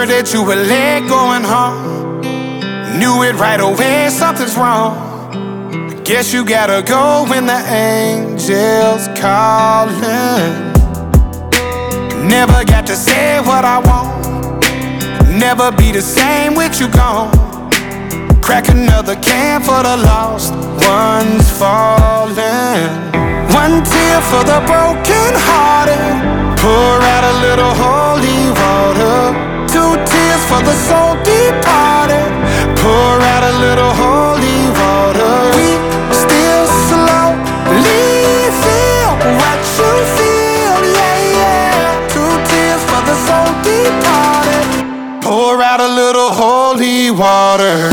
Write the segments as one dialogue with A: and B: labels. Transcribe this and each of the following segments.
A: heard that you were late going home. Knew it right away, something's wrong. Guess you gotta go when the angels calling. Never got to say what I want. Never be the same with you gone. Crack another can for the lost ones falling. One tear for the broken hearted. Pour out a little holy water. Two tears for the soul departed. Pour out a little holy water. We still slowly feel what you feel, yeah, yeah. Two tears for the soul departed. Pour out a little holy water.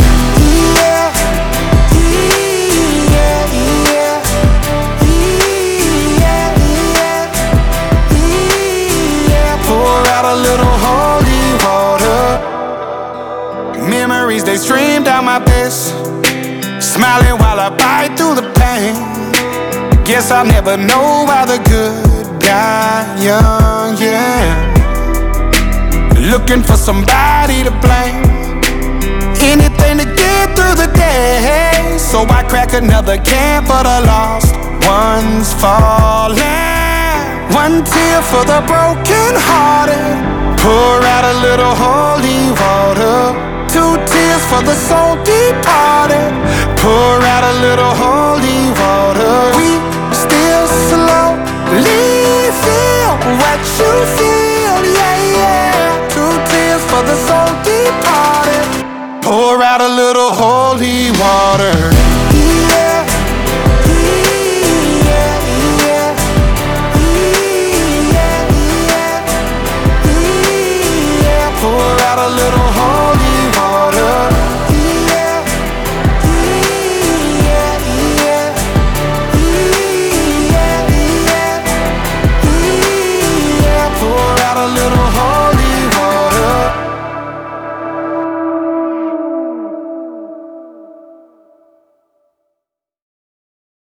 A: Memories, they stream down my face, smiling while I bite through the pain. Guess I'll never know why the good die young, yeah. Looking for somebody to blame, anything to get through the day. So I crack another can for the lost ones falling. One tear for the broken hearted. Pour out a little holy water. Two tears for the soul departed. Pour out a little holy water. We still slowly feel what you feel, yeah, yeah. Two tears for the soul departed. Pour out a little holy water. Pour out a little